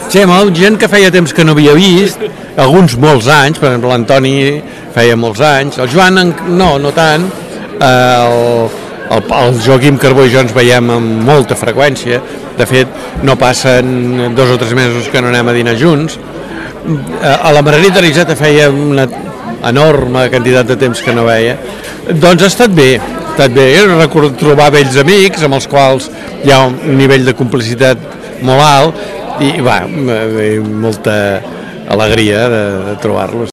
Sí, amb gent que feia temps que no havia vist, alguns molts anys, per exemple l'Antoni feia molts anys, el Joan no tant, el Joaquim Carbó i jo ens veiem amb molta freqüència, de fet no passen 2 o 3 mesos que no anem a dinar junts. A la Margarita Ariseta feia una enorme quantitat de temps que no veia, doncs ha estat bé, trobar vells amics amb els quals hi ha un nivell de complicitat molt alt i molta alegria de trobar-los.